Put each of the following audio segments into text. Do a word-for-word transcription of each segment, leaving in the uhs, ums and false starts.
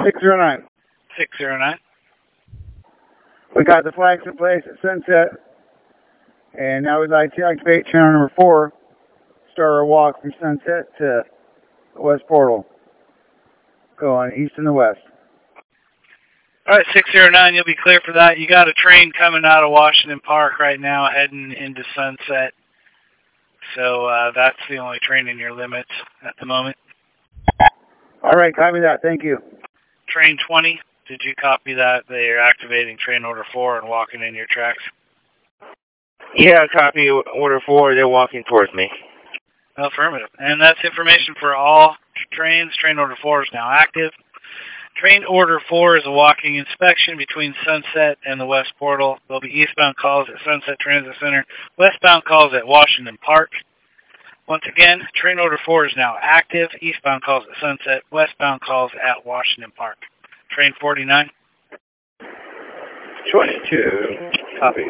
six zero nine. six zero nine. We got the flags in place at Sunset. And now we'd like to activate channel number four. Start our walk from Sunset to the West Portal. Go on east and the west. All right, six zero nine, you'll be clear for that. You got a train coming out of Washington Park right now heading into Sunset. So uh, that's the only train in your limits at the moment. All right, copy that. Thank you. Train twenty, did you copy that? They are activating train order four and walking in your tracks. Yeah, copy order four. They're walking towards me. Affirmative. And that's information for all trains. Train order four is now active. Train order four is a walking inspection between Sunset and the West Portal. There'll be eastbound calls at Sunset Transit Center, westbound calls at Washington Park. Once again, train order four is now active. Eastbound calls at Sunset, westbound calls at Washington Park. Train forty-nine. twenty-two. Copy.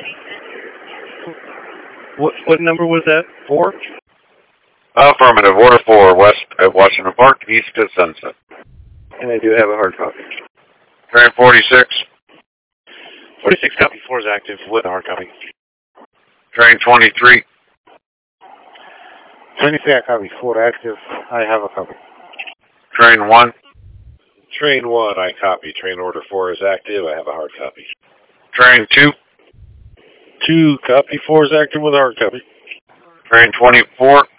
What what number was that? Four? Affirmative. Order four, west at Washington Park, east at Sunset. And I do have a hard copy. Train forty-six. forty-six copy. four is active with a hard copy. Train twenty-three. twenty-three, I copy. four active. I have a copy. Train one. Train one, I copy. Train order four is active. I have a hard copy. Train two. two, copy. four is active with a hard copy. Train twenty-four.